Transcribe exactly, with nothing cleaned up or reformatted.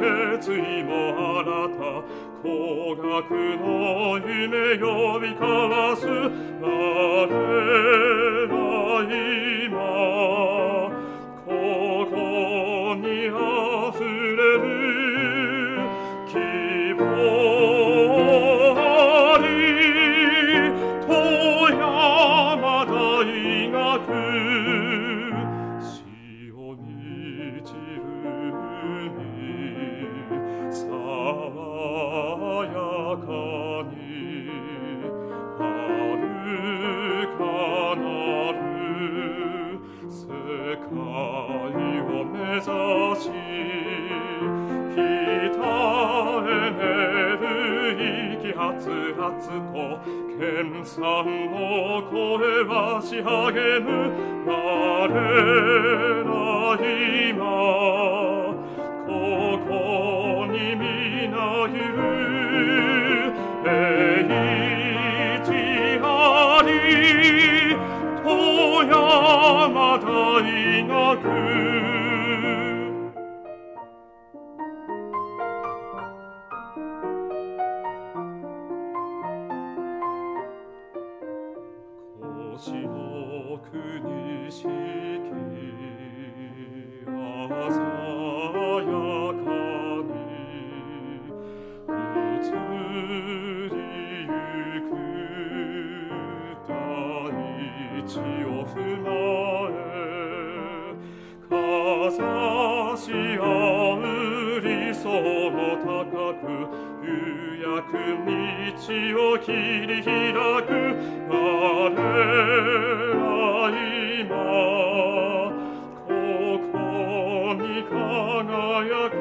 決意も新た高額の夢呼び交わす我ら今ここにあふれる希望あり富山大学潮満ちる海爽やかに遥かなる世界を目指し北へ寝る息はつはつと研鑽の声はし励む我ら今ここに皆いる英知あり富山大学星の国式鮮やかに移りゆく大地を踏まえかざし合う理想の高く夕焼く道を切り開く我ら今ここに輝く